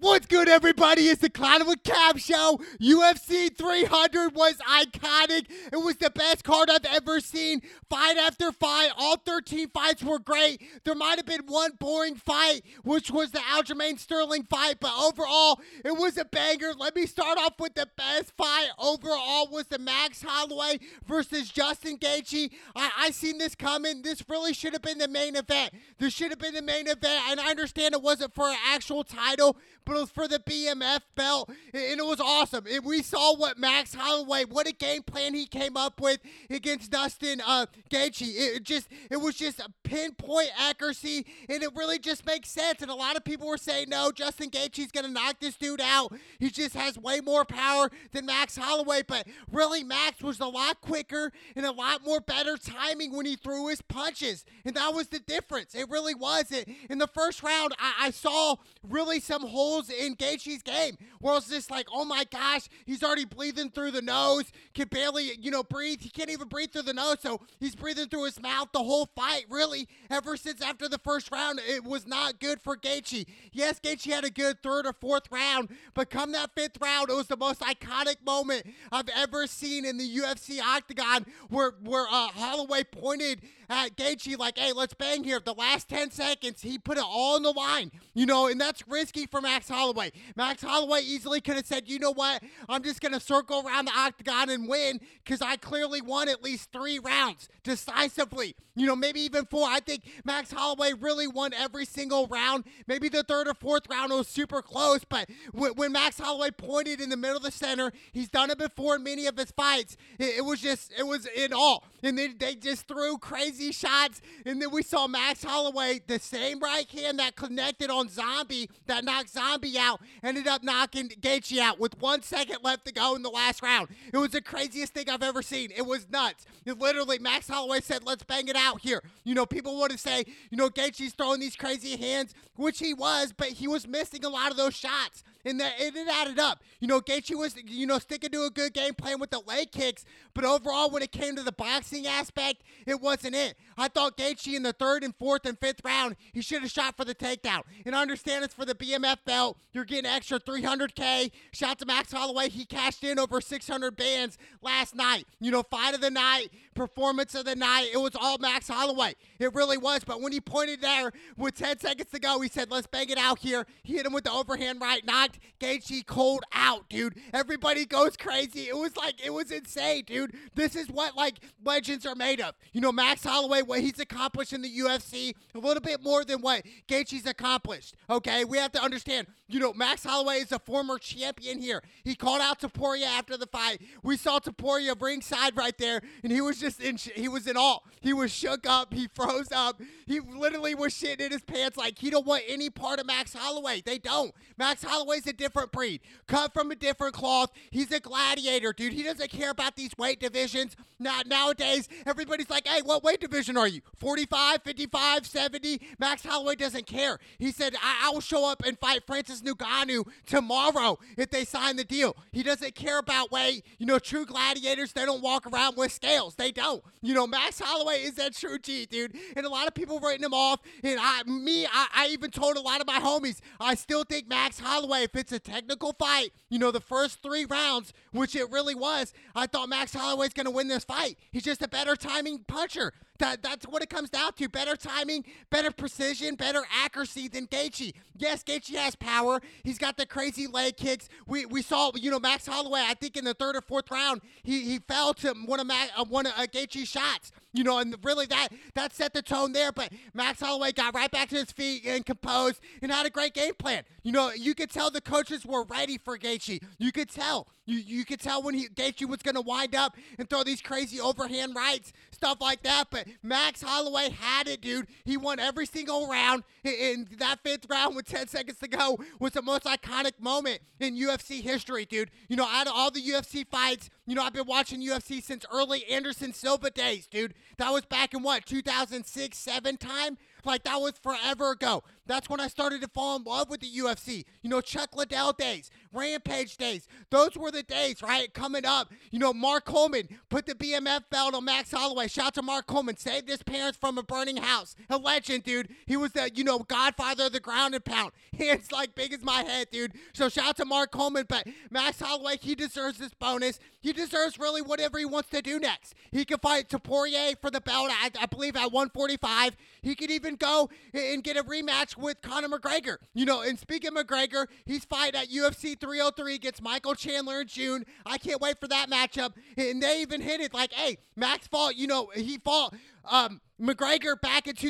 What's good, everybody? It's the Clown with Cab Show. UFC 300 was iconic. It was the best card I've ever seen. Fight after fight. All 13 fights were great. There might have been one boring fight, which was the Aljamain Sterling fight, but overall, it was a banger. Let me start off with the best fight overall was the Max Holloway versus Justin Gaethje. I seen this coming. This really should have been the main event. This should have been the main event, and I understand it wasn't for an actual title, but it was for the BMF belt, and it was awesome. And we saw what Max Holloway, what a game plan he came up with against Dustin Gaethje. It was just a pinpoint accuracy, and it really just makes sense. And a lot of people were saying, no, Justin Gaethje's going to knock this dude out. He just has way more power than Max Holloway, but really Max was a lot quicker and a lot more better timing when he threw his punches, and that was the difference. It really was. In the first round, I saw really some holes in Gaethje's game where I was just like, oh my gosh, he's already breathing through the nose, can barely, breathe. He can't even breathe through the nose, so he's breathing through his mouth the whole fight. Really, ever since after the first round, it was not good for Gaethje. Yes, Gaethje had a good third or fourth round, but come that fifth round, it was the most iconic moment I've ever seen in the UFC octagon where Holloway pointed at Gaethje like, hey, let's bang here. The last 10 seconds, he put it all on the line, and that's risky for Max Holloway. Max Holloway easily could have said, you know what, I'm just going to circle around the octagon and win because I clearly won at least 3 rounds decisively, maybe even 4. I think Max Holloway really won every single round. Maybe the third or fourth round was super close, but when Max Holloway pointed in the middle of the center, he's done it before in many of his fights. It was in all. And then they just threw crazy shots, and then we saw Max Holloway, the same right hand that connected on Zombie, that knocked Zombie out, ended up knocking Gaethje out with 1 second left to go in the last round. It was the craziest thing I've ever seen. It was nuts. Literally, Max Holloway said, let's bang it out here. People want to say, Gaethje's throwing these crazy hands, which he was, but he was missing a lot of those shots. And it added up. Gaethje was, sticking to a good game plan with the leg kicks, but overall, when it came to the boxing aspect, it wasn't it. I thought Gaethje in the third and fourth and fifth round, he should have shot for the takedown. And I understand it's for the BMF belt. You're getting extra $300K. Shout to Max Holloway. He cashed in over 600 bands last night. Fight of the night, performance of the night. It was all Max Holloway. It really was. But when he pointed there with 10 seconds to go, he said, let's bang it out here. He hit him with the overhand right, knocked Gaethje cold out, dude. Everybody goes crazy. It was insane, dude. This is what, legends are made of. Max Holloway, what he's accomplished in the UFC, a little bit more than what Gaethje's accomplished, okay? We have to understand, Max Holloway is a former champion here. He called out Topuria after the fight. We saw Topuria ringside right there, and he was he was in awe. He was shook up. He froze up. He literally was shitting in his pants like he don't want any part of Max Holloway. They don't. Max Holloway's a different breed, cut from a different cloth. He's a gladiator, dude. He doesn't care about these weight divisions. Nowadays, everybody's like, hey, what weight division are you? 45, 55, 70? Max Holloway doesn't care. He said, I will show up and fight Francis Ngannou tomorrow if they sign the deal. He doesn't care about weight. True gladiators, they don't walk around with scales. They don't. Max Holloway is that true G, dude. And a lot of people writing him off. And I even told a lot of my homies, I still think Max Holloway, if it's a technical fight, the first 3 rounds, which it really was, I thought Max Holloway's going to win this fight. He's just a better timing puncher. That's what it comes down to. Better timing, better precision, better accuracy than Gaethje. Yes, Gaethje has power. He's got the crazy leg kicks. We saw, Max Holloway, I think in the third or fourth round, he fell to one of Gaethje's shots. And really that set the tone there. But Max Holloway got right back to his feet and composed and had a great game plan. You could tell the coaches were ready for Gaethje. You could tell. You could tell when Gaethje was going to wind up and throw these crazy overhand rights, stuff like that. But Max Holloway had it, dude. He won every single round. In that fifth round with 10 seconds to go was the most iconic moment in UFC history, dude. Out of all the UFC fights, I've been watching UFC since early Anderson Silva days, dude. That was back in 2006, 2007 time? That was forever ago. That's when I started to fall in love with the UFC. Chuck Liddell days, Rampage days. Those were the days, right? Coming up, Mark Coleman put the BMF belt on Max Holloway. Shout out to Mark Coleman. Saved his parents from a burning house. A legend, dude. He was the, godfather of the ground and pound. Hands like big as my head, dude. So shout out to Mark Coleman. But Max Holloway, he deserves this bonus. He deserves really whatever he wants to do next. He could fight Poirier for the belt, I believe, at 145. He could even go and get a rematch with Conor McGregor. And speaking of McGregor, he's fighting at UFC 303 against Michael Chandler in June. I can't wait for that matchup. And they even hinted like, hey, Max fought, he fought McGregor back in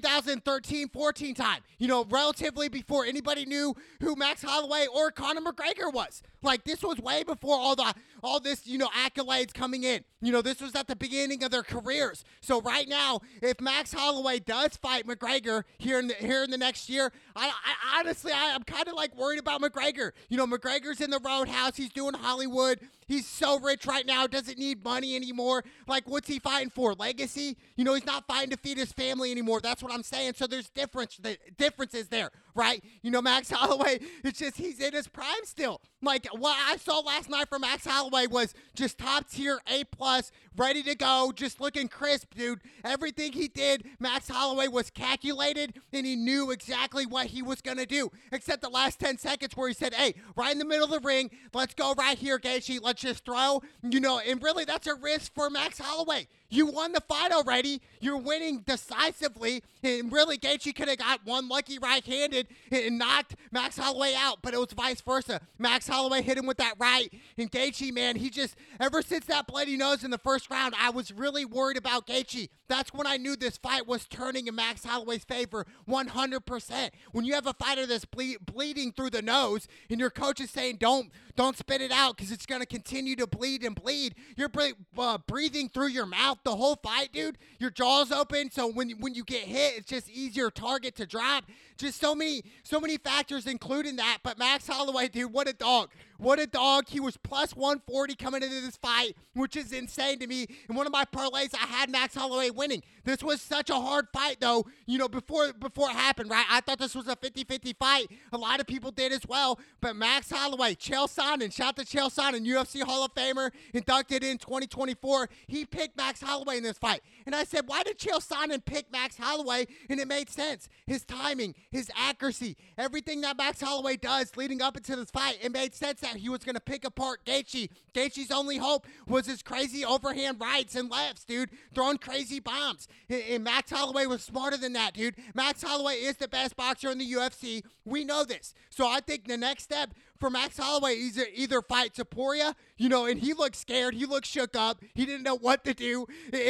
2013-14 time, relatively before anybody knew who Max Holloway or Conor McGregor was. Like, this was way before all this, accolades coming in. This was at the beginning of their careers. So right now, if Max Holloway does fight McGregor here in the next year, I honestly, I'm kind of like worried about McGregor. McGregor's in the Roadhouse. He's doing Hollywood. He's so rich right now, doesn't need money anymore. Like, what's he fighting for? Legacy? He's not fighting to feed his family anymore. That's what I'm saying. So there's differences there, right? Max Holloway, it's just he's in his prime still. Like, what I saw last night from Max Holloway was just top tier, A+, ready to go, just looking crisp, dude. Everything he did, Max Holloway was calculated, and he knew exactly what he was going to do, except the last 10 seconds where he said, hey, right in the middle of the ring, let's go right here, Gaethje, let's just throw, and really that's a risk for Max Holloway. You won the fight already. You're winning decisively. And really, Gaethje could have got one lucky right-handed and knocked Max Holloway out, but it was vice versa. Max Holloway hit him with that right, and Gaethje, man, he just, ever since that bloody nose in the first round, I was really worried about Gaethje. That's when I knew this fight was turning in Max Holloway's favor 100%. When you have a fighter that's bleeding through the nose, and your coach is saying, don't spit it out because it's going to continue to bleed and bleed. You're breathing through your mouth the whole fight, dude. Your jaw's open, so when you get hit, it's just easier target to drop. Just so many factors including that. But Max Holloway, dude, what a dog. What a dog. He was plus 140 coming into this fight, which is insane to me. In one of my parlays, I had Max Holloway winning. This was such a hard fight, though, before it happened, right? I thought this was a 50-50 fight. A lot of people did as well. But Max Holloway, Chael Sonnen, shout out to Chael Sonnen, UFC Hall of Famer, inducted in 2024. He picked Max Holloway in this fight. And I said, why did Chael Sonnen pick Max Holloway? And it made sense. His timing, his accuracy, everything that Max Holloway does leading up into this fight, it made sense that he was going to pick apart Gaethje. Gaethje's only hope was his crazy overhand rights and lefts, dude, throwing crazy bombs. And Max Holloway was smarter than that, dude. Max Holloway is the best boxer in the UFC. We know this. So I think the next step for Max Holloway is either fight Topuria, and he looked scared. He looked shook up. He didn't know what to do.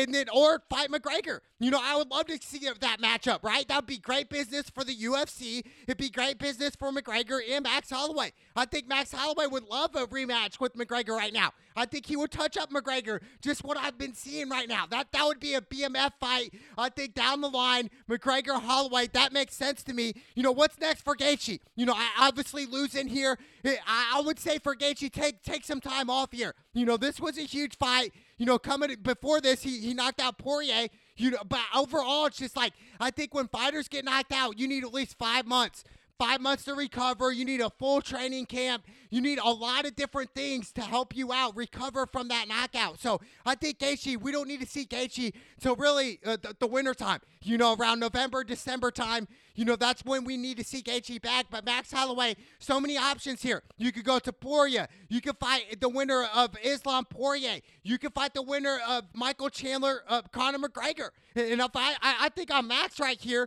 Or fight McGregor. I would love to see that matchup, right? That would be great business for the UFC. It'd be great business for McGregor and Max Holloway. I think Max Holloway would love a rematch with McGregor right now. I think he would touch up McGregor, just what I've been seeing right now. That would be a BMF fight. I think down the line, McGregor, Holloway, that makes sense to me. What's next for Gaethje? I obviously lose in here. I would say for Gaethje, take some time off here. This was a huge fight. Coming before this, he knocked out Poirier. But overall, it's just like, I think when fighters get knocked out, you need at least 5 months. 5 months to recover. You need a full training camp. You need a lot of different things to help you out, recover from that knockout. So I think Gaethje, we don't need to see Gaethje till really the winter time. Around November, December time. That's when we need to see Gaethje back. But Max Holloway, so many options here. You could go to Poirier. You could fight the winner of Islam Poirier. You could fight the winner of Michael Chandler, Conor McGregor. And if I think I'm Max right here,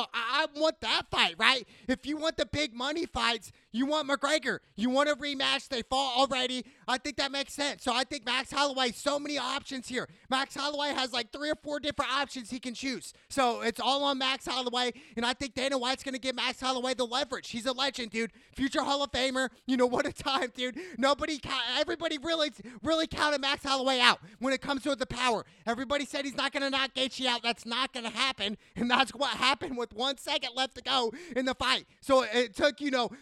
I want that fight, right? If you want the big money fights, you want McGregor. You want a rematch. They fought already. I think that makes sense. So I think Max Holloway, so many options here. Max Holloway has like 3 or 4 different options he can choose. So it's all on Max Holloway. And I think Dana White's going to give Max Holloway the leverage. He's a legend, dude. Future Hall of Famer. What a time, dude. Everybody really counted Max Holloway out when it comes to the power. Everybody said he's not going to knock Gaethje out. That's not going to happen. And that's what happened with 1 second left to go in the fight. So it took,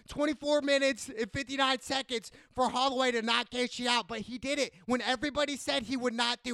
24 minutes and 59 seconds for Holloway to knock Gaethje out. But he did it. When everybody said he would not do it,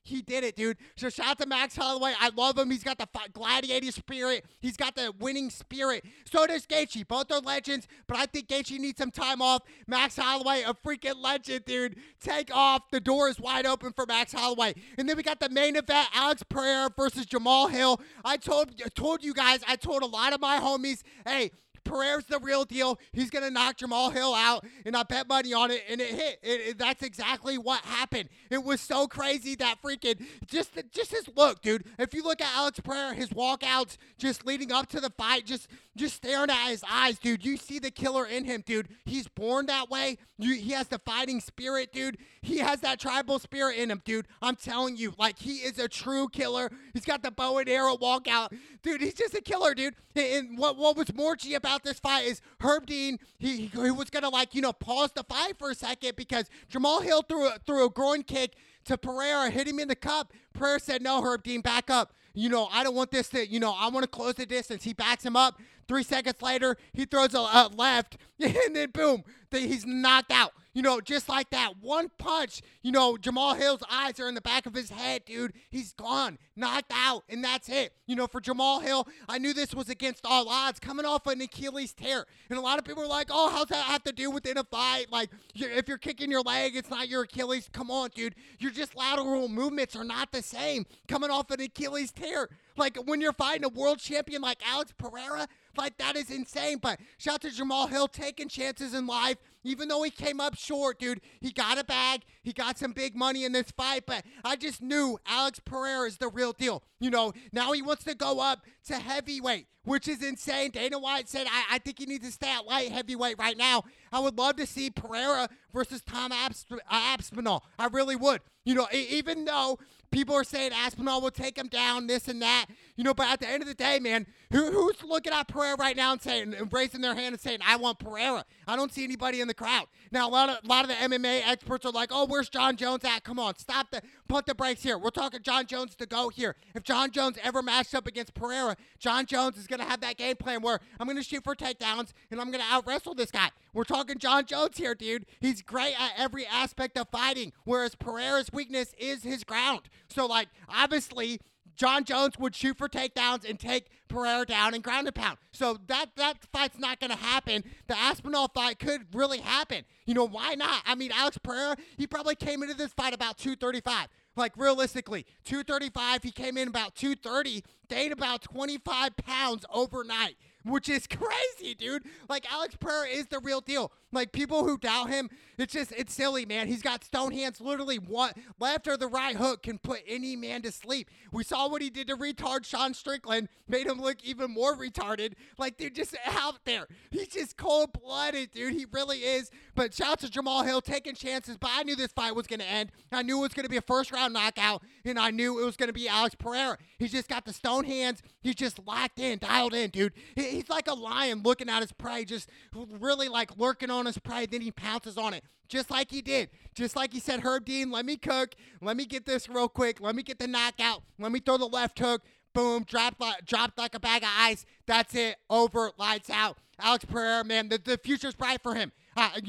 he did it, dude. So shout out to Max Holloway. I love him. He's got the gladiator spirit. He's got the winning spirit. So does Gaethje. Both are legends, but I think Gaethje needs some time off. Max Holloway, a freaking legend, dude. Take off. The door is wide open for Max Holloway. And then we got the main event, Alex Pereira versus Jamal Hill. I told you guys, I told a lot of my homies, hey, Pereira's the real deal. He's going to knock Jamal Hill out, and I bet money on it, and it hit. That's exactly what happened. It was so crazy that freaking, just his look, dude. If you look at Alex Pereira, his walkouts just leading up to the fight, just staring at his eyes, dude, you see the killer in him, dude. He's born that way. He has the fighting spirit, dude. He has that tribal spirit in him, dude. I'm telling you, like, he is a true killer. He's got the bow and arrow walkout. Dude, he's just a killer, dude. And what was more G about this fight is Herb Dean, he was going to, like, pause the fight for a second because Jamal Hill threw a groin kick to Pereira, hit him in the cup. Pereira said, no, Herb Dean, back up. I don't want this to, I want to close the distance. He backs him up. 3 seconds later, he throws a left, and then boom, he's knocked out. Just like that. One punch, Jamal Hill's eyes are in the back of his head, dude. He's gone, knocked out, and that's it. For Jamal Hill, I knew this was against all odds, coming off an Achilles tear. And a lot of people are like, oh, how's that have to do within a fight? Like, if you're kicking your leg, it's not your Achilles. Come on, dude. Your just lateral movements are not the same coming off an Achilles tear. Like, when you're fighting a world champion like Alex Pereira, like, that is insane. But shout out to Jamal Hill taking chances in life. Even though he came up short, dude, he got a bag. He got some big money in this fight. But I just knew Alex Pereira is the real deal. Now he wants to go up to heavyweight, which is insane. Dana White said, I think he needs to stay at light heavyweight right now. I would love to see Pereira versus Tom Aspinall. I really would. Even though people are saying Aspinall will take him down, this and that, but at the end of the day, man, who's looking at Pereira right now and raising their hand and saying, I want Pereira? I don't see anybody in the crowd. Now, a lot of the MMA experts are like, oh, where's John Jones at? Come on, pump the brakes here. We're talking John Jones to go here. If John Jones ever matched up against Pereira, John Jones is going to have that game plan where I'm going to shoot for takedowns and I'm going to out-wrestle this guy. We're talking John Jones here, dude. He's great at every aspect of fighting, whereas Pereira's weakness is his ground. So, like, obviously, John Jones would shoot for takedowns and take Pereira down and ground and pound. So that fight's not going to happen. The Aspinall fight could really happen. Why not? I mean, Alex Pereira, he probably came into this fight about 235. Like, realistically, 235, he came in about 230, gained about 25 pounds overnight, which is crazy, dude. Like, Alex Pereira is the real deal. Like, people who doubt him, it's silly, man. He's got stone hands. Literally, one left or the right hook can put any man to sleep. We saw what he did to retard Sean Strickland, made him look even more retarded. Like, dude, just out there. He's just cold-blooded, dude. He really is. But shout out to Jamal Hill taking chances. But I knew this fight was going to end. I knew it was going to be a first-round knockout, and I knew it was going to be Alex Pereira. He's just got the stone hands. He's just locked in, dialed in, dude. He's like a lion looking at his prey, just really, like, lurking on his prey, then he pounces on it. Just like he did. Just like he said, Herb Dean, let me cook. Let me get this real quick. Let me get the knockout. Let me throw the left hook. Boom. Dropped like a bag of ice. That's it. Over. Lights out. Alex Pereira, man, the future's bright for him.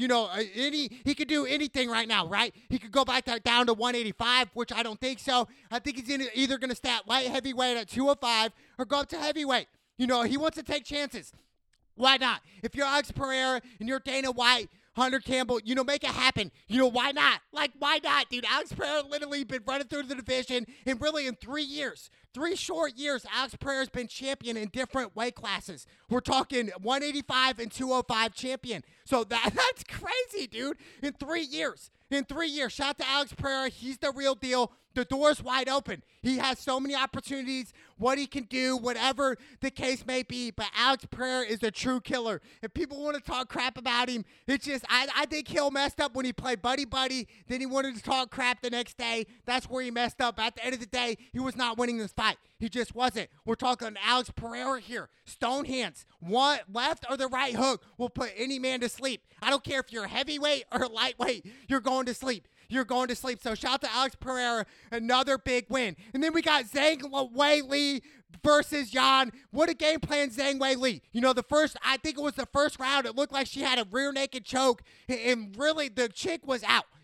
He could do anything right now, right? He could go back down to 185, which I don't think so. I think he's either going to stay at light heavyweight at 205 or go up to heavyweight. He wants to take chances. Why not? If you're Alex Pereira and you're Dana White, Hunter Campbell, make it happen. Why not? Like, why not, dude? Alex Pereira literally been running through the division, and really in 3 years, 3 short years, Alex Pereira's been champion in different weight classes. We're talking 185 and 205 champion. So that's crazy, dude. In 3 years. Shout out to Alex Pereira. He's the real deal. The door's wide open. He has so many opportunities, what he can do, whatever the case may be. But Alex Pereira is a true killer. If people want to talk crap about him, it's just, I think Hill messed up when he played buddy. Then he wanted to talk crap the next day. That's where he messed up. At the end of the day, he was not winning this fight. He just wasn't. We're talking Alex Pereira here. Stone hands. One left or the right hook will put any man to sleep. I don't care if you're heavyweight or lightweight. You're going to sleep. So shout out to Alex Pereira, another big win. And then we got Zhang Weili versus Yan. What a game plan, Zhang Weili. I think it was the first round. It looked like she had a rear naked choke, and really the chick was out.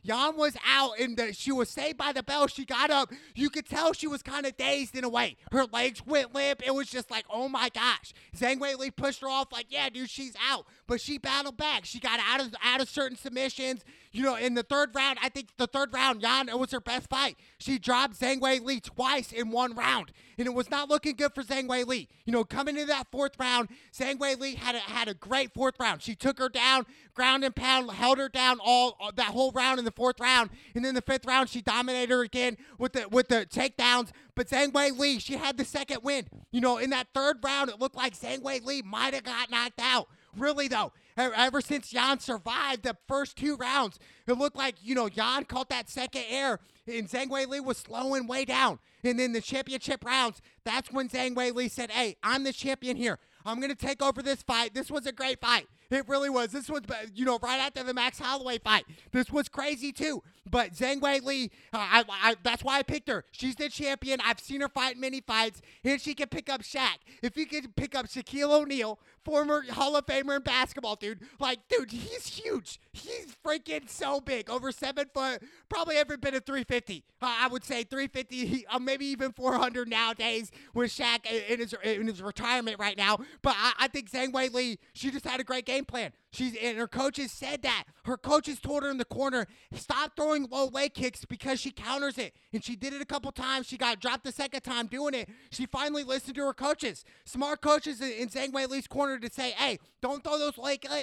Jan was out, and she was saved by the bell. She got up. You could tell she was kind of dazed in a way. Her legs went limp. It was just like, oh my gosh. Zhang Weili pushed her off like, yeah, dude, she's out. But she battled back. She got out of certain submissions. In the third round, I think the third round, Jan, it was her best fight. She dropped Zhang Weili twice in one round, and it was not looking good for Zhang Weili. Coming into that fourth round, Zhang Weili had a great fourth round. She took her down, ground and pound, held her down all that whole round in the fourth round, and then the fifth round, she dominated her again with the takedowns. But Zhang Weili, she had the second win. In that third round, it looked like Zhang Weili might have got knocked out. Really, though, ever since Jan survived the first two rounds, it looked like, Jan caught that second air, and Zhang Weili was slowing way down. And then the championship rounds, that's when Zhang Weili said, hey, I'm the champion here. I'm going to take over this fight. This was a great fight. It really was. This was, right after the Max Holloway fight. This was crazy, too. But Zhang Weili, that's why I picked her. She's the champion. I've seen her fight in many fights, and she can pick up Shaq. If you could pick up Shaquille O'Neal, former Hall of Famer in basketball, dude. Dude, he's huge. He's freaking so big. Over 7 foot, probably every bit of 350. I would say 350, maybe even 400 nowadays with Shaq in his retirement right now. But I think Zhang Weili, she just had a great game plan. And her coaches said that. Her coaches told her in the corner, stop throwing low leg kicks because she counters it. And she did it a couple times. She got dropped the second time doing it. She finally listened to her coaches. Smart coaches in Zhang Weili's corner to say, hey, don't throw those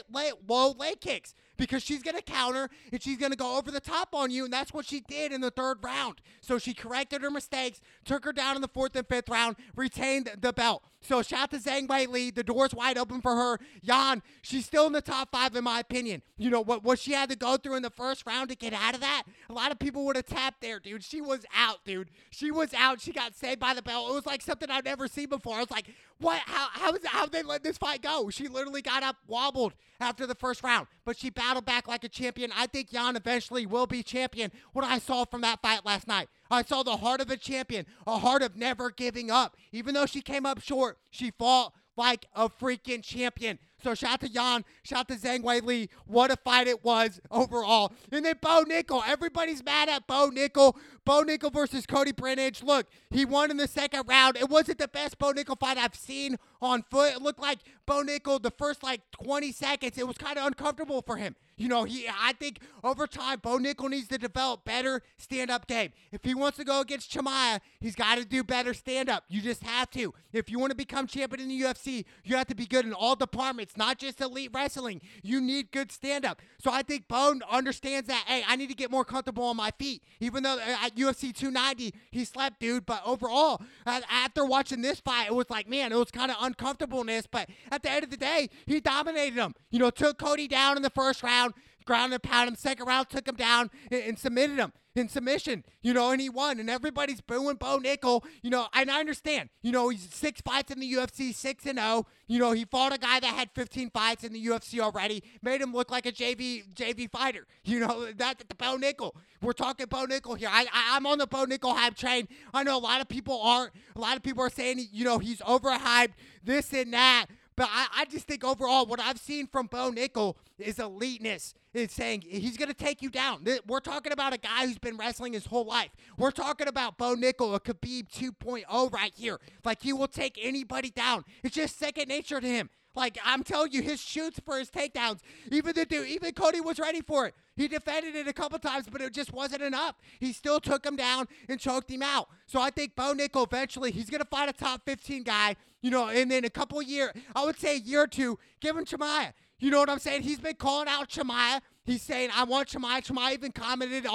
low leg kicks because she's going to counter and she's going to go over the top on you. And that's what she did in the third round. So she corrected her mistakes, took her down in the fourth and fifth round, retained the belt. So shout to Zhang Weili. The door's wide open for her. Jan, she's still in the top 5 in my opinion. What she had to go through in the first round to get out of that, a lot of people would have tapped there, dude. She was out, dude. She was out. She got saved by the bell. It was like something I've never seen before. I was like, what? How'd they let this fight go? She literally got up, wobbled after the first round, but she battled back like a champion. I think Jan eventually will be champion. What I saw from that fight last night, I saw the heart of a champion, a heart of never giving up. Even though she came up short, she fought like a freaking champion. So shout to Jan, shout to Zhang Weili. What a fight it was overall. And then Bo Nickal. Everybody's mad at Bo Nickal. Bo Nickal versus Cody Brenage. Look, he won in the second round. It wasn't the best Bo Nickal fight I've seen on foot. It looked like Bo Nickal, the first 20 seconds, it was kind of uncomfortable for him. I think over time, Bo Nickal needs to develop better stand-up game. If he wants to go against Chimaev, he's got to do better stand-up. You just have to. If you want to become champion in the UFC, you have to be good in all departments, not just elite wrestling. You need good stand-up. So I think Bo understands that, hey, I need to get more comfortable on my feet. Even though at UFC 290, he slept, dude. But overall, after watching this fight, it was like, man, it was kind of uncomfortableness. But at the end of the day, he dominated him. Took Cody down in the first round, ground and pound him. Second round, took him down and submitted him in submission, and he won. And everybody's booing Bo Nickal, and I understand. He's 6 fights in the UFC, 6-0. He fought a guy that had 15 fights in the UFC already, made him look like a JV fighter. That's the Bo Nickal. We're talking Bo Nickal here. I'm on the Bo Nickal hype train. I know a lot of people aren't. A lot of people are saying, he's overhyped, this and that. But I just think overall, what I've seen from Bo Nickal is eliteness. It's saying he's going to take you down. We're talking about a guy who's been wrestling his whole life. We're talking about Bo Nickal, a Khabib 2.0 right here. He will take anybody down. It's just second nature to him. I'm telling you, his shoots for his takedowns, even Cody was ready for it. He defended it a couple times, but it just wasn't enough. He still took him down and choked him out. So I think Bo Nickal eventually, he's going to fight a top 15 guy, and then a couple years, I would say a year or two, give him Chimaev. You know what I'm saying? He's been calling out Chimaev. He's saying, I want Chimaev. Chimaev even commented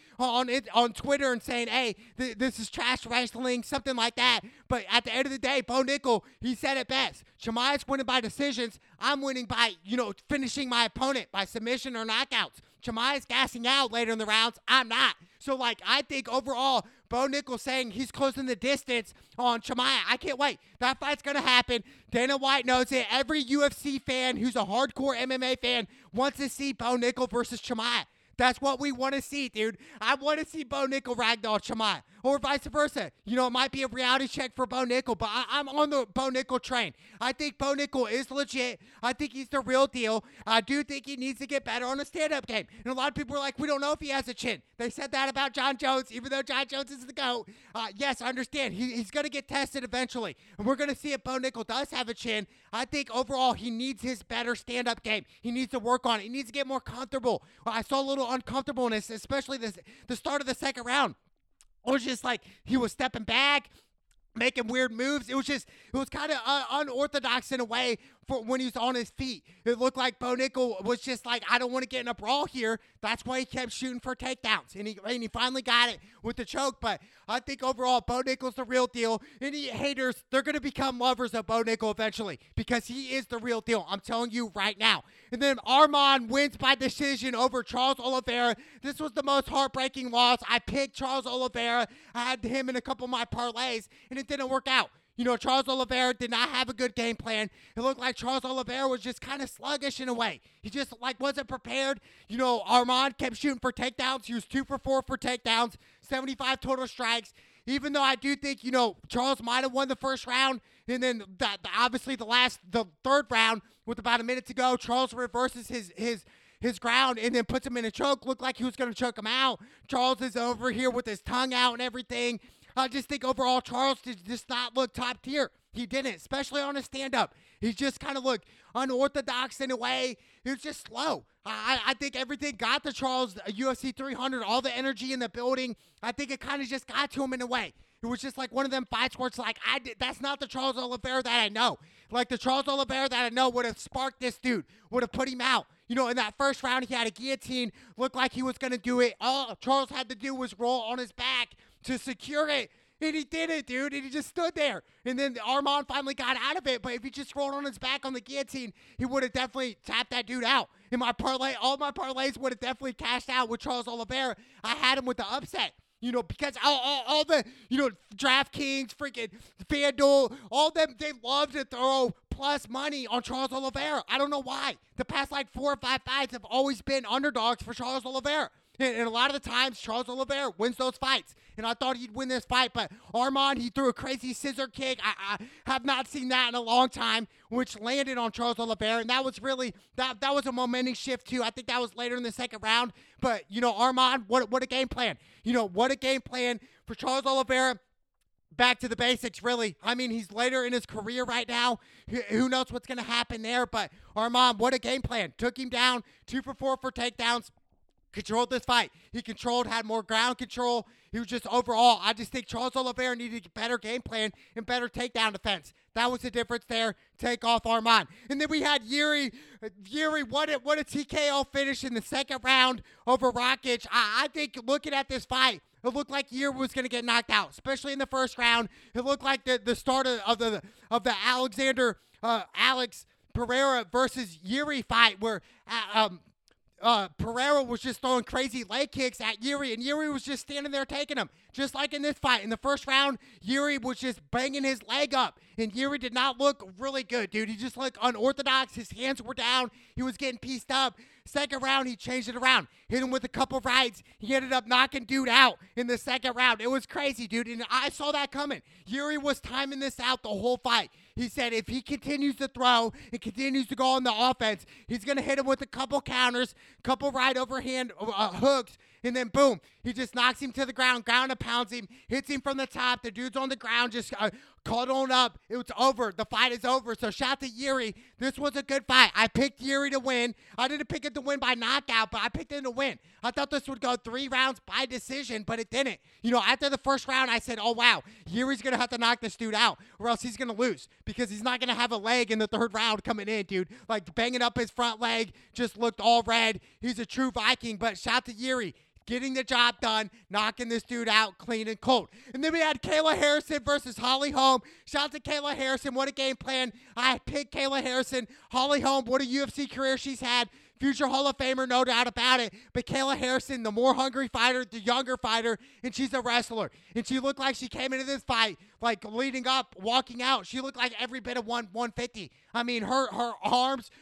on Twitter and saying, hey, this is trash wrestling, something like that. But at the end of the day, Bo Nickal, he said it best. Chimaev's winning by decisions. I'm winning by, finishing my opponent by submission or knockouts. Chimaev's gassing out later in the rounds. I'm not. So, I think overall, Bo Nickal saying he's closing the distance on Chimaev. I can't wait. That fight's going to happen. Dana White knows it. Every UFC fan who's a hardcore MMA fan wants to see Bo Nickal versus Chimaev. That's what we want to see, dude. I want to see Bo Nickel ragdoll Chimaev, or vice versa. You know, it might be a reality check for Bo Nickel, but I'm on the Bo Nickel train. I think Bo Nickel is legit. I think he's the real deal. I do think he needs to get better on the stand-up game. And a lot of people are like, we don't know if he has a chin. They said that about Jon Jones, even though Jon Jones is the GOAT. Yes, I understand. He's going to get tested eventually. And we're going to see if Bo Nickel does have a chin. I think overall he needs his better stand-up game. He needs to work on it. He needs to get more comfortable. I saw a little uncomfortableness, especially the start of the second round. It was just like he was stepping back, making weird moves. It was kind of unorthodox in a way for when he was on his feet. It looked like Bo Nickel was just like, I don't want to get in a brawl here. That's why he kept shooting for takedowns. And he finally got it with the choke. But I think overall, Bo Nickel's the real deal. Any haters, they're going to become lovers of Bo Nickel eventually because he is the real deal. I'm telling you right now. And then Arman wins by decision over Charles Oliveira. This was the most heartbreaking loss. I picked Charles Oliveira. I had him in a couple of my parlays, and it didn't work out. You know, Charles Oliveira did not have a good game plan. It looked like Charles Oliveira was just kind of sluggish in a way. He just, wasn't prepared. You know, Arman kept shooting for takedowns. He was 2 for 4 for takedowns, 75 total strikes. Even though I do think, you know, Charles might have won the first round, and then obviously the third round with about a minute to go, Charles reverses his ground and then puts him in a choke. Looked like he was going to choke him out. Charles is over here with his tongue out and everything. I just think overall Charles did just not look top tier. He didn't, especially on his stand-up. He just kind of looked unorthodox in a way. He was just slow. I think everything got to Charles, UFC 300, all the energy in the building. I think it kind of just got to him in a way. It was just like one of them fights where it's like, that's not the Charles Oliveira that I know. Like the Charles Oliveira that I know would have sparked this dude, would have put him out. You know, in that first round, he had a guillotine, looked like he was going to do it. All Charles had to do was roll on his back to secure it. And he did it, dude. And he just stood there. And then Arman finally got out of it. But if he just rolled on his back on the guillotine, he would have definitely tapped that dude out. In my parlay, all my parlays would have definitely cashed out with Charles Oliveira. I had him with the upset. You know, because all the, you know, DraftKings, freaking FanDuel, all them, they love to throw plus money on Charles Oliveira. I don't know why. The past 4 or 5 fights have always been underdogs for Charles Oliveira. And a lot of the times, Charles Oliveira wins those fights. And I thought he'd win this fight, but Arman, he threw a crazy scissor kick. I have not seen that in a long time, which landed on Charles Oliveira. And that was really, that was a momentum shift, too. I think that was later in the second round. But, you know, Arman, what a game plan. You know, what a game plan for Charles Oliveira. Back to the basics, really. I mean, he's later in his career right now. Who knows what's going to happen there? But Arman, what a game plan. Took him down, 2 for 4 for takedowns. Controlled this fight. He controlled, had more ground control. He was just overall, I just think Charles Oliveira needed a better game plan and better takedown defense. That was the difference there. Take off Arman. And then we had Yuri. Yuri, what a TKO finish in the second round over Rakic. I think looking at this fight, it looked like Yuri was going to get knocked out, especially in the first round. It looked like the start of the Alex Pereira versus Yuri fight where Pereira was just throwing crazy leg kicks at Yuri, and Yuri was just standing there taking them. Just like in this fight. In the first round, Yuri was just banging his leg up, and Yuri did not look really good, dude. He just looked unorthodox. His hands were down. He was getting pieced up. Second round, he changed it around. Hit him with a couple rights. He ended up knocking dude out in the second round. It was crazy, dude, and I saw that coming. Yuri was timing this out the whole fight. He said if he continues to throw and continues to go on the offense, he's going to hit him with a couple counters, couple right overhand hooks, and then boom, he just knocks him to the ground and pounds him, hits him from the top. The dude's on the ground, just cuddling up. It's over. The fight is over. So shout to Yuri. This was a good fight. I picked Yuri to win. I didn't pick it to win by knockout, but I picked him to win. I thought this would go 3 rounds by decision, but it didn't. You know, after the first round, I said, oh, wow, Yuri's going to have to knock this dude out or else he's going to lose because he's not going to have a leg in the third round coming in, dude. Like, banging up his front leg, just looked all red. He's a true Viking, but shout to Yuri. Getting the job done, knocking this dude out clean and cold. And then we had Kayla Harrison versus Holly Holm. Shout out to Kayla Harrison. What a game plan. I picked Kayla Harrison. Holly Holm, what a UFC career she's had. Future Hall of Famer, no doubt about it. But Kayla Harrison, the more hungry fighter, the younger fighter, and she's a wrestler. And she looked like she came into this fight, like leading up, walking out. She looked like every bit of 150. I mean, her arms,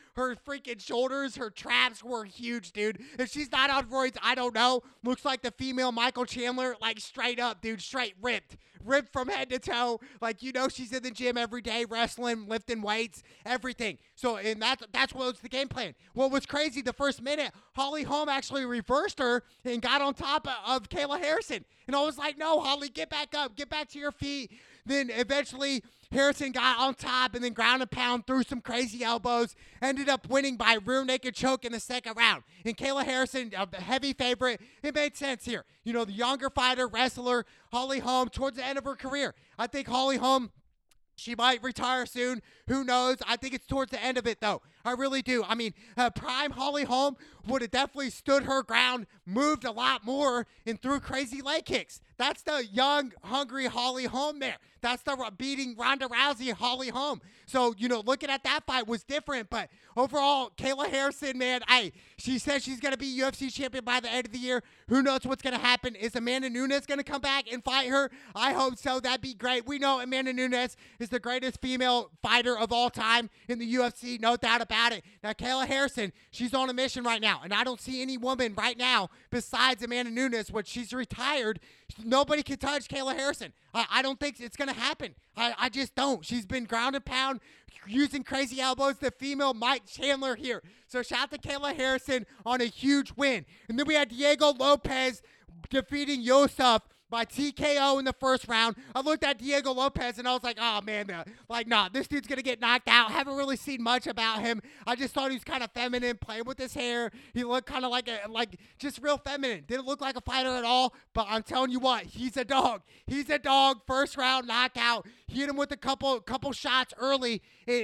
Her freaking shoulders, her traps were huge, dude. If she's not on roids, I don't know. Looks like the female Michael Chandler, like straight up, dude, straight ripped. Ripped from head to toe. Like, you know, she's in the gym every day, wrestling, lifting weights, everything. So, and that's what was the game plan. What was crazy, the first minute, Holly Holm actually reversed her and got on top of Kayla Harrison. And I was like, no, Holly, get back up. Get back to your feet. Then eventually Harrison got on top and then ground and pound, threw some crazy elbows, ended up winning by rear naked choke in the second round. And Kayla Harrison, a heavy favorite, it made sense here. You know, the younger fighter, wrestler, Holly Holm, towards the end of her career. I think Holly Holm, she might retire soon. Who knows? I think it's towards the end of it, though. I really do. I mean, prime Holly Holm would have definitely stood her ground, moved a lot more, and threw crazy leg kicks. That's the young, hungry Holly Holm there. That's the beating Ronda Rousey Holly Holm. So, you know, looking at that fight was different. But overall, Kayla Harrison, man, she says she's going to be UFC champion by the end of the year. Who knows what's going to happen? Is Amanda Nunes going to come back and fight her? I hope so. That'd be great. We know Amanda Nunes is the greatest female fighter of all time in the UFC. No doubt about it. Now, Kayla Harrison, she's on a mission right now. And I don't see any woman right now besides Amanda Nunes, when she's retired. Nobody can touch Kayla Harrison. I don't think it's going to happen. I just don't. She's been ground and pound, using crazy elbows. The female Mike Chandler here. So shout out to Kayla Harrison on a huge win. And then we had Diego Lopez defeating Yosef by TKO in the first round. I looked at Diego Lopez and I was like, oh man, this dude's going to get knocked out. Haven't really seen much about him. I just thought he was kind of feminine, playing with his hair. He looked kind of like just real feminine. Didn't look like a fighter at all, but I'm telling you what, he's a dog. He's a dog. First round knockout. He hit him with a couple shots early.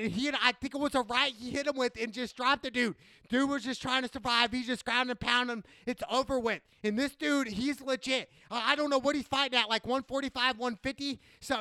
I think it was a right he hit him with and just dropped the dude. Dude was just trying to survive. He just ground and pound him. It's over with. And this dude, he's legit. I don't know what he's fighting at, like 145, 150,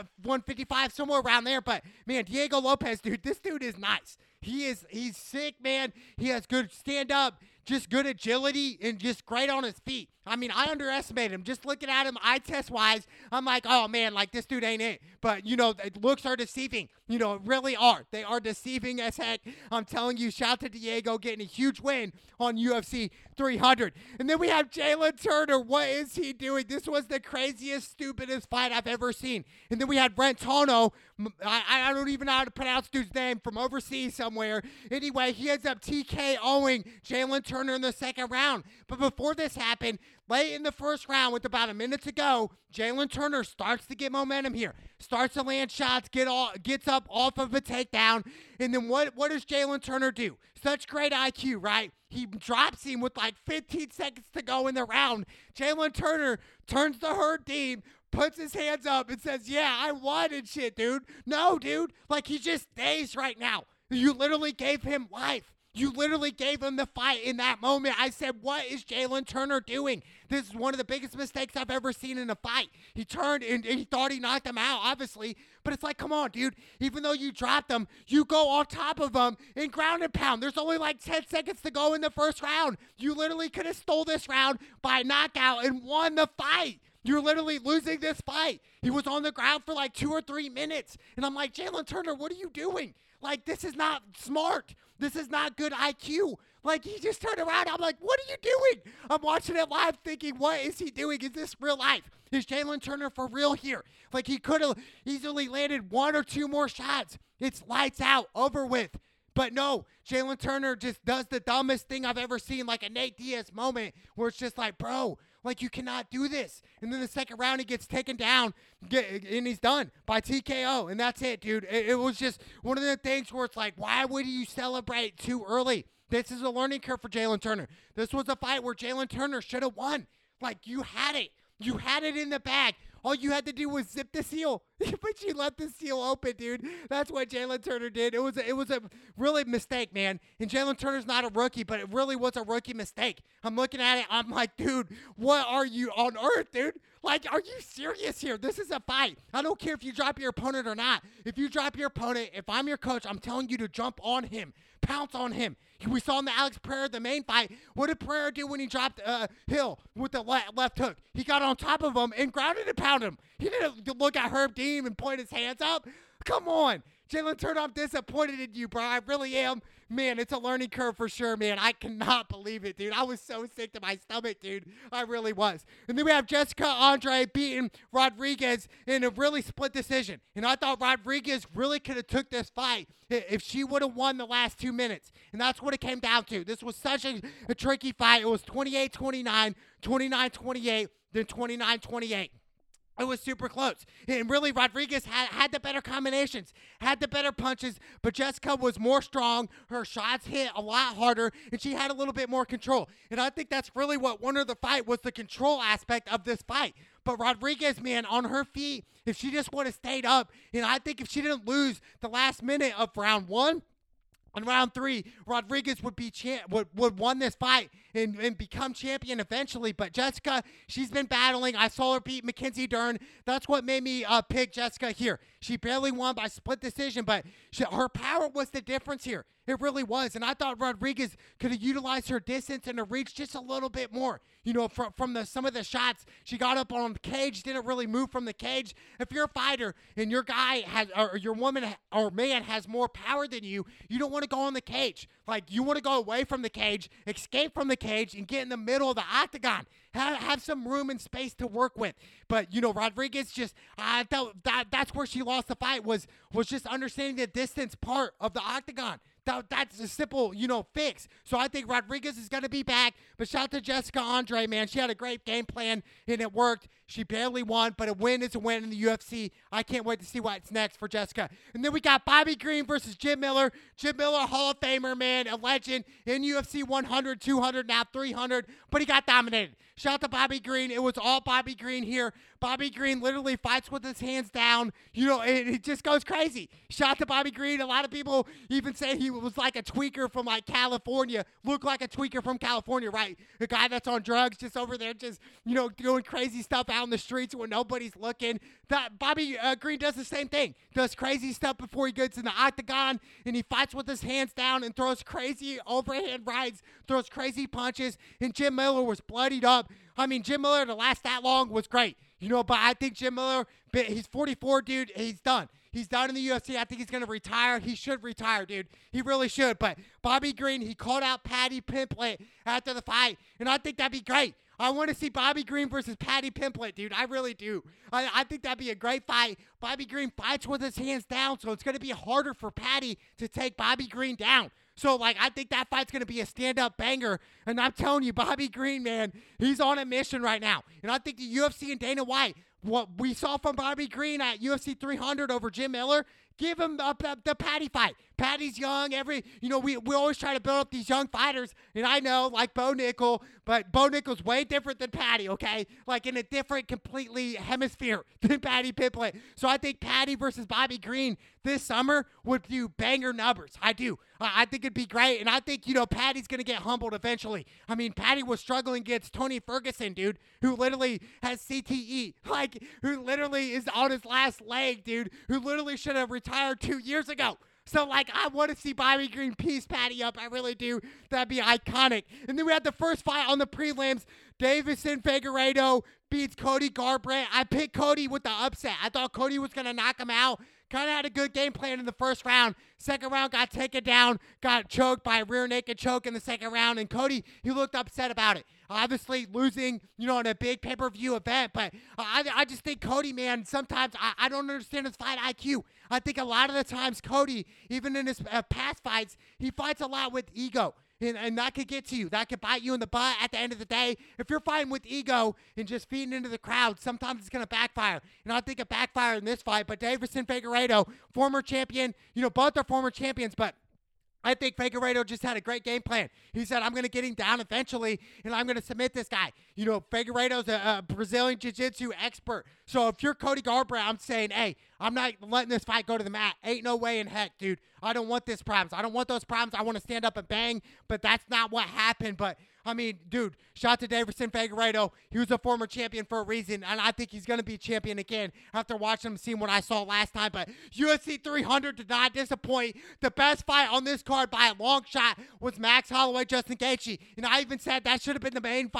155, somewhere around there. But, man, Diego Lopez, dude, this dude is nice. He's sick, man. He has good stand-up, just good agility, and just great on his feet. I mean, I underestimated him. Just looking at him, eye test-wise, I'm like, oh, man, like, this dude ain't it. But, you know, looks are deceiving. You know, really are. They are deceiving as heck. I'm telling you, shout out to Diego getting a huge win on UFC 300. And then we have Jalen Turner. What is he doing? This was the craziest, stupidest fight I've ever seen. And then we had Brent Tono. I don't even know how to pronounce dude's name, from overseas somewhere. Anyway, he ends up TKOing Jalen Turner in the second round. But before this happened, late in the first round, with about a minute to go, Jalen Turner starts to get momentum here. Starts to land shots, gets up off of a takedown. And then what does Jalen Turner do? Such great IQ, right? He drops him with like 15 seconds to go in the round. Jalen Turner turns the herd team, puts his hands up and says, yeah, I won and shit, dude. No, dude. Like, he's just dazed right now. You literally gave him life. You literally gave him the fight in that moment. I said, what is Jalen Turner doing? This is one of the biggest mistakes I've ever seen in a fight. He turned and he thought he knocked him out, obviously. But it's like, come on, dude. Even though you dropped him, you go on top of him and ground and pound. There's only like 10 seconds to go in the first round. You literally could have stole this round by knockout and won the fight. You're literally losing this fight. He was on the ground for like 2 or 3 minutes. And I'm like, Jalen Turner, what are you doing? Like, this is not smart. This is not good IQ. Like, he just turned around. I'm like, what are you doing? I'm watching it live thinking, what is he doing? Is this real life? Is Jalen Turner for real here? Like, he could have easily landed 1 or 2 more shots. It's lights out, over with. But no, Jalen Turner just does the dumbest thing I've ever seen, like a Nate Diaz moment, where it's just like, bro, like, you cannot do this. And then the second round, he gets taken down, and he's done by TKO. And that's it, dude. It was just one of the things where it's like, why would you celebrate too early? This is a learning curve for Jalen Turner. This was a fight where Jalen Turner should have won. Like, you had it. You had it in the bag. All you had to do was zip the seal, but you left the seal open, dude. That's what Jalen Turner did. It was a really mistake, man. And Jalen Turner's not a rookie, but it really was a rookie mistake. I'm looking at it. I'm like, dude, what are you on earth, dude? Like, are you serious here? This is a fight. I don't care if you drop your opponent or not. If you drop your opponent, if I'm your coach, I'm telling you to jump on him, pounce on him. We saw in the Alex Pereira, the main fight, what did Pereira do when he dropped Hill with the left hook? He got on top of him and grounded and pounded him. He didn't look at Herb Dean and point his hands up. Come on. Jalen Turner, I'm disappointed in you, bro. I really am. man, it's a learning curve for sure, man. I cannot believe it, dude. I was so sick to my stomach, dude. I really was. And then we have Jessica Andrade beating Rodriguez in a really split decision. And I thought Rodriguez really could have took this fight if she would have won the last 2 minutes. And that's what it came down to. This was such a tricky fight. It was 28-29, 29-28, then 29-28. It was super close. And really, Rodriguez had the better combinations, had the better punches, but Jessica was more strong. Her shots hit a lot harder, and she had a little bit more control. And I think that's really what won her the fight, was the control aspect of this fight. But Rodriguez, man, on her feet, if she just would have stayed up, and I think if she didn't lose the last minute of round 1, in round 3, Rodriguez would be would won this fight and become champion eventually. But Jessica, she's been battling. I saw her beat Mackenzie Dern. That's what made me pick Jessica here. She barely won by split decision, but her power was the difference here. It really was. And I thought Rodriguez could have utilized her distance and her reach just a little bit more. You know, from some of the shots, she got up on the cage, didn't really move from the cage. If you're a fighter and your guy has, or your woman or man has more power than you, you don't want to go on the cage. Like, you want to go away from the cage, escape from the cage, and get in the middle of the octagon. Have some room and space to work with. But, you know, Rodriguez just, I thought that's where she lost the fight, was just understanding the distance part of the octagon. That's a simple, you know, fix. So I think Rodriguez is going to be back. But shout out to Jessica Andrade, man. She had a great game plan, and it worked. She barely won, but a win is a win in the UFC. I can't wait to see what's next for Jessica. And then we got Bobby Green versus Jim Miller. Jim Miller, Hall of Famer, man, a legend in UFC 100, 200, now 300, but he got dominated. Shout out to Bobby Green. It was all Bobby Green here. Bobby Green literally fights with his hands down. You know, it just goes crazy. Shout out to Bobby Green. A lot of people even say he was like a tweaker from like California. Looked like a tweaker from California, right? The guy that's on drugs, just over there, just, you know, doing crazy stuff out in the streets when nobody's looking. That Bobby Green does the same thing. Does crazy stuff before he gets in the octagon, and he fights with his hands down and throws crazy overhand rights, throws crazy punches, and Jim Miller was bloodied up. I mean, Jim Miller to last that long was great. You know, but I think Jim Miller, he's 44, dude. He's done. He's done in the UFC. I think he's going to retire. He should retire, dude. He really should. But Bobby Green, he called out Paddy Pimblett after the fight, and I think that'd be great. I want to see Bobby Green versus Paddy Pimblett, dude. I really do. I think that'd be a great fight. Bobby Green fights with his hands down, so it's going to be harder for Paddy to take Bobby Green down. So, like, I think that fight's going to be a stand-up banger. And I'm telling you, Bobby Green, man, he's on a mission right now. And I think the UFC and Dana White, what we saw from Bobby Green at UFC 300 over Jim Miller, give him the Paddy fight. Paddy's young. We always try to build up these young fighters. And I know, like Bo Nickel, but Bo Nickel's way different than Paddy, okay? Like in a different, completely hemisphere than Paddy Pimblett. So I think Paddy versus Bobby Green this summer would do banger numbers. I do. I think it'd be great. And I think, you know, Paddy's going to get humbled eventually. I mean, Paddy was struggling against Tony Ferguson, dude, who literally has CTE. Like, who literally is on his last leg, dude, who literally should have retired 2 years ago. So, like, I want to see Bobby Green piece Paddy up. I really do. That'd be iconic. And then we had the first fight on the prelims. Deiveson Figueiredo beats Cody Garbrandt. I picked Cody with the upset. I thought Cody was going to knock him out. Kind of had a good game plan in the first round. Second round, got taken down, got choked by a rear naked choke in the second round. And Cody, he looked upset about it. Obviously losing, you know, in a big pay-per-view event. But I just think Cody, man, sometimes I don't understand his fight IQ. I think a lot of the times Cody, even in his past fights, he fights a lot with ego. And that could get to you. That could bite you in the butt at the end of the day. If you're fighting with ego and just feeding into the crowd, sometimes it's going to backfire. And I think it backfired in this fight. But Deiveson Figueiredo, former champion, you know, both are former champions, but I think Figueiredo just had a great game plan. He said, I'm going to get him down eventually, and I'm going to submit this guy. You know, Figueiredo's a Brazilian Jiu-Jitsu expert. So if you're Cody Garbrandt, I'm saying, hey, I'm not letting this fight go to the mat. Ain't no way in heck, dude. I don't want this problems. I don't want those problems. I want to stand up and bang, but that's not what happened. But, I mean, dude, shout out to Deiveson Figueiredo. He was a former champion for a reason, and I think he's going to be champion again after watching him, seeing what I saw last time. But UFC 300 did not disappoint. The best fight on this card by a long shot was Max Holloway, Justin Gaethje. And I even said that should have been the main fight.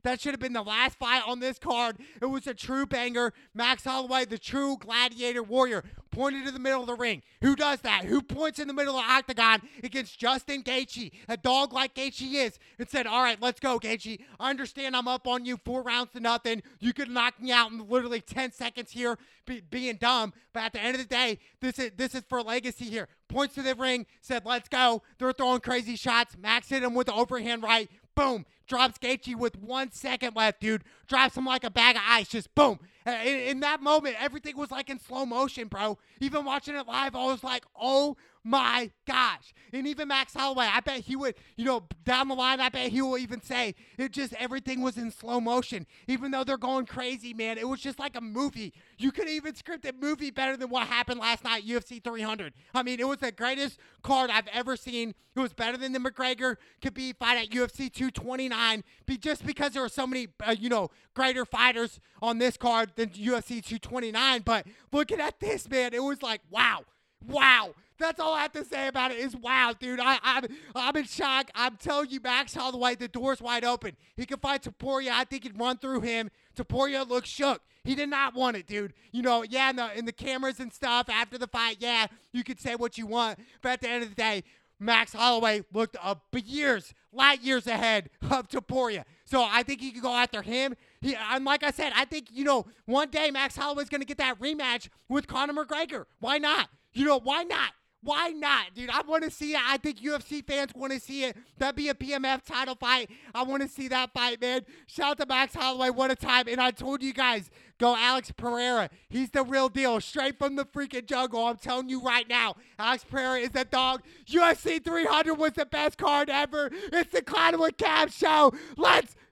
That should have been the last fight on this card. It was a true banger. Max Holloway, the true gladiator warrior, pointed to the middle of the ring. Who does that? Who points in the middle of the octagon against Justin Gaethje, a dog like Gaethje is, and said, all right, let's go, Gaethje. I understand I'm up on you 4 rounds to nothing. You could knock me out in literally 10 seconds here being dumb, but at the end of the day, this is for legacy here. Points to the ring, said, let's go. They're throwing crazy shots. Max hit him with the overhand right. Boom. Drops Gaethje with 1 second left, dude. Drops him like a bag of ice. Just boom. In that moment, everything was like in slow motion, bro. Even watching it live, I was like, oh my gosh. And even Max Holloway, I bet he would, down the line, I bet he will even say, everything was in slow motion. Even though they're going crazy, man, it was just like a movie. You could even script a movie better than what happened last night, UFC 300. I mean, it was the greatest card I've ever seen. It was better than the McGregor Khabib fight at UFC 229, just because there were so many, greater fighters on this card than UFC 229. But looking at this, man, it was like, wow. That's all I have to say about it is wow, dude. I'm in shock. I'm telling you, Max Holloway, the door's wide open. He can fight Topuria. I think he'd run through him. Topuria looks shook. He did not want it, dude. In the cameras and stuff after the fight, yeah, you could say what you want. But at the end of the day, Max Holloway looked light years ahead of Topuria. So I think he could go after him. And like I said, I think, one day Max Holloway's going to get that rematch with Conor McGregor. Why not? Why not? Why not, dude? I want to see it. I think UFC fans want to see it. That'd be a BMF title fight. I want to see that fight, man. Shout out to Max Holloway. What a time. And I told you guys, go Alex Pereira. He's the real deal. Straight from the freaking jungle. I'm telling you right now. Alex Pereira is the dog. UFC 300 was the best card ever. It's the Cloud with Cab show. Let's